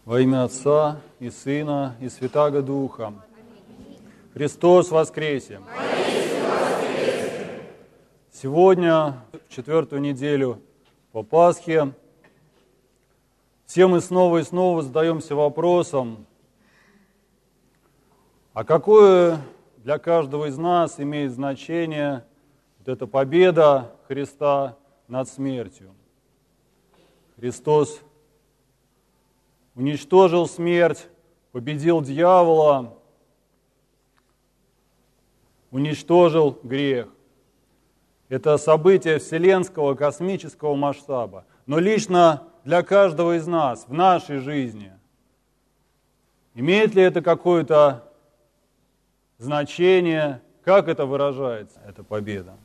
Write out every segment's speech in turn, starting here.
Во имя Отца и Сына и Святаго Духа. Христос воскресе! Сегодня, в четвертую неделю по Пасхе, все мы снова и снова задаемся вопросом, а какое для каждого из нас имеет значение вот эта победа Христа над смертью? Христос уничтожил смерть, победил дьявола, уничтожил грех. Это событие вселенского, космического масштаба. Но лично для каждого из нас, в нашей жизни, имеет ли это какое-то значение, как это выражается, эта победа?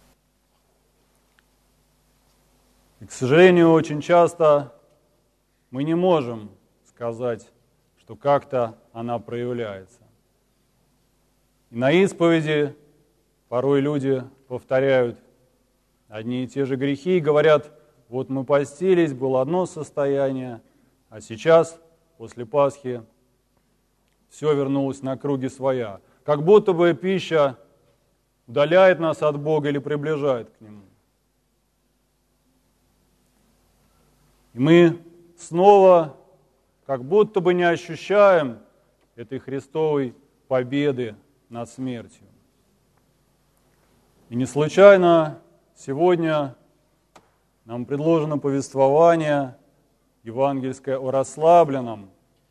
И, к сожалению, очень часто мы не можем сказать, что как-то она проявляется. И на исповеди порой люди повторяют одни и те же грехи и говорят: вот мы постились, было одно состояние, а сейчас, после Пасхи, все вернулось на круги своя. Как будто бы пища удаляет нас от Бога или приближает к Нему. И мы снова как будто бы не ощущаем этой Христовой победы над смертью. И не случайно сегодня нам предложено повествование евангельское о расслабленном.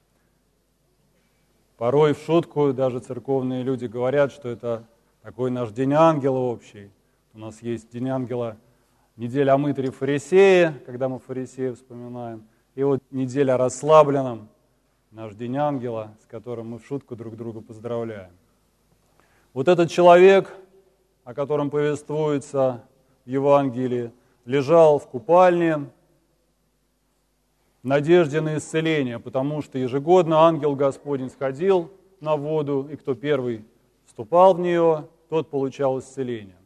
Порой в шутку даже церковные люди говорят, что это такой наш День ангела общий. У нас есть День ангела, неделя о мытаре фарисея, когда мы фарисеев вспоминаем. И вот неделя о расслабленном, наш День ангела, с которым мы в шутку друг друга поздравляем. Вот этот человек, о котором повествуется в Евангелии, лежал в купальне в надежде на исцеление, потому что ежегодно ангел Господень сходил на воду, и кто первый вступал в нее, тот получал исцеление.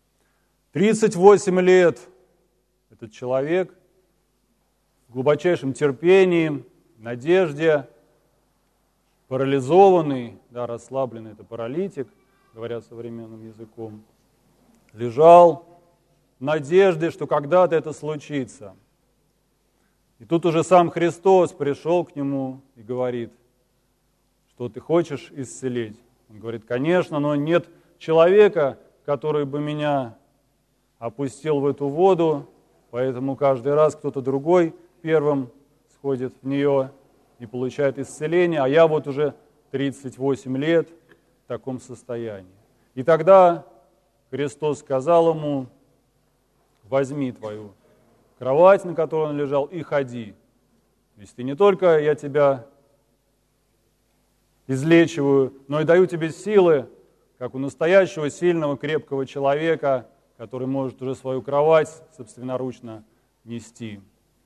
38 лет этот человек в глубочайшем терпении, надежде, парализованный, расслабленный, это паралитик, говоря современным языком, лежал в надежде, что когда-то это случится. И тут уже сам Христос пришел к нему и говорит: что ты хочешь исцелить? Он говорит: конечно, но нет человека, который бы меня опустил в эту воду, поэтому каждый раз кто-то другой первым сходит в нее и получает исцеление, а я вот уже 38 лет в таком состоянии. И тогда Христос сказал ему: возьми твою кровать, на которой он лежал, и ходи. То есть не только я тебя излечиваю, но и даю тебе силы, как у настоящего сильного, крепкого человека, который может уже свою кровать собственноручно нести.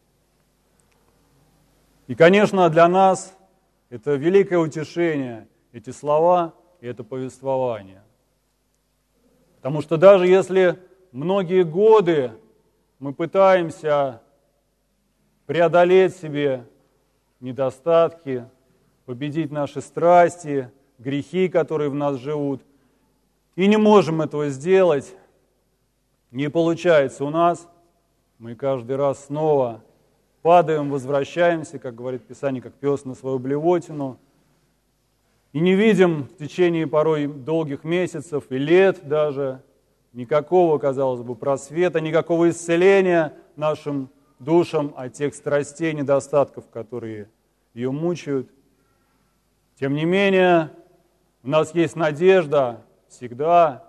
И, конечно, для нас это великое утешение, эти слова и это повествование. Потому что даже если многие годы мы пытаемся преодолеть себе недостатки, победить наши страсти, грехи, которые в нас живут, и не можем этого сделать, не получается у нас, мы каждый раз снова падаем, возвращаемся, как говорит Писание, как пес на свою блевотину, и не видим в течение порой долгих месяцев и лет даже никакого, казалось бы, просвета, никакого исцеления нашим душам от тех страстей, недостатков, которые ее мучают. Тем не менее, у нас есть надежда всегда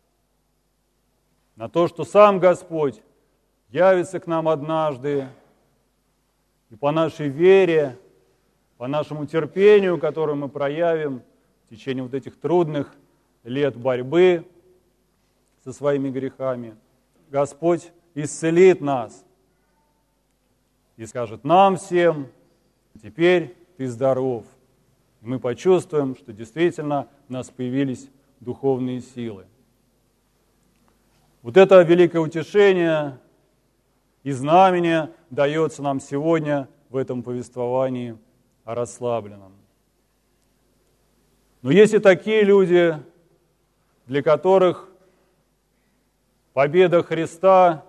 на то, что сам Господь явится к нам однажды, и по нашей вере, по нашему терпению, которое мы проявим в течение вот этих трудных лет борьбы со своими грехами, Господь исцелит нас и скажет нам всем: теперь ты здоров. И мы почувствуем, что действительно у нас появились духовные силы. Вот это великое утешение и знамение дается нам сегодня в этом повествовании о расслабленном. Но есть и такие люди, для которых победа Христа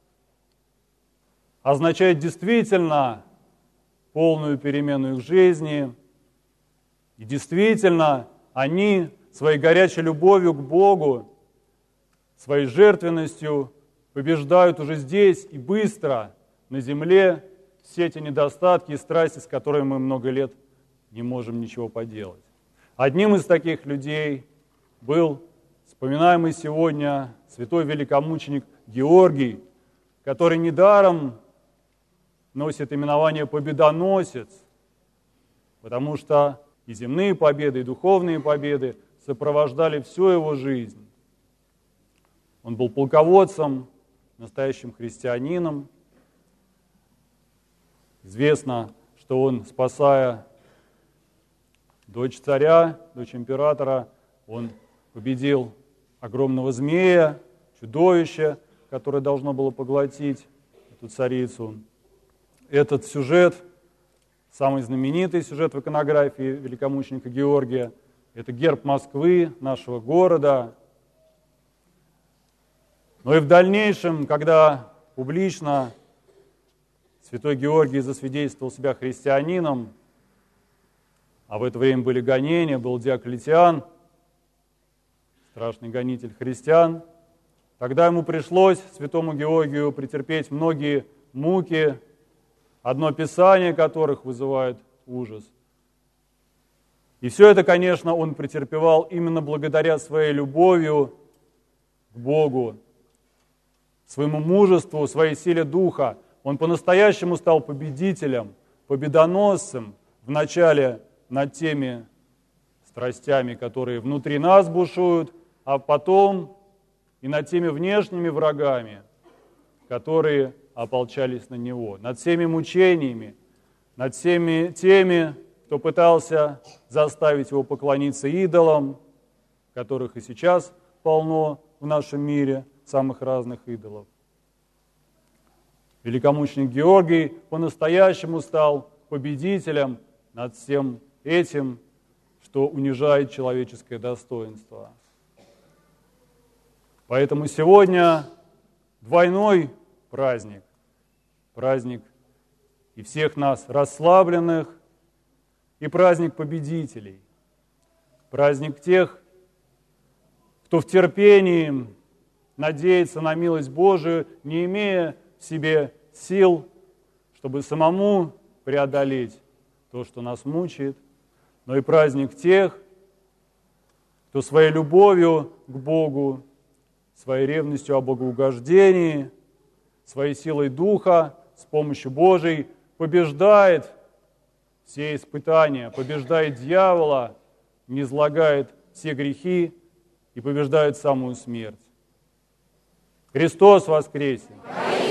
означает действительно полную перемену их жизни, и действительно они своей горячей любовью к Богу, своей жертвенностью побеждают уже здесь и быстро на земле все эти недостатки и страсти, с которыми мы много лет не можем ничего поделать. Одним из таких людей был вспоминаемый сегодня святой великомученик Георгий, который недаром носит именование «победоносец», потому что и земные победы, и духовные победы сопровождали всю его жизнь. Он был полководцем, настоящим христианином. Известно, что он, спасая дочь царя, дочь императора, он победил огромного змея, чудовище, которое должно было поглотить эту царицу. Этот сюжет, самый знаменитый сюжет в иконографии великомученика Георгия, это герб Москвы, нашего города. Но и в дальнейшем, когда публично святой Георгий засвидетельствовал себя христианином, а в это время были гонения, был Диоклетиан, страшный гонитель христиан, тогда ему пришлось, святому Георгию, претерпеть многие муки, одно писание которых вызывает ужас. И все это, конечно, он претерпевал именно благодаря своей любовью к Богу, своему мужеству, своей силе духа. Он по-настоящему стал победителем, победоносцем вначале над теми страстями, которые внутри нас бушуют, а потом и над теми внешними врагами, которые ополчались на него, над всеми мучениями, над всеми теми, кто пытался заставить его поклониться идолам, которых и сейчас полно в нашем мире, самых разных идолов. Великомученик Георгий по-настоящему стал победителем над всем этим, что унижает человеческое достоинство. Поэтому сегодня двойной праздник, праздник и всех нас расслабленных, и праздник победителей, праздник тех, кто в терпении надеется на милость Божию, не имея в себе сил, чтобы самому преодолеть то, что нас мучает, но и праздник тех, кто своей любовью к Богу, своей ревностью о богоугождении, своей силой духа, с помощью Божией побеждает все испытания, побеждает дьявола, низлагает все грехи и побеждает самую смерть. Христос воскресе!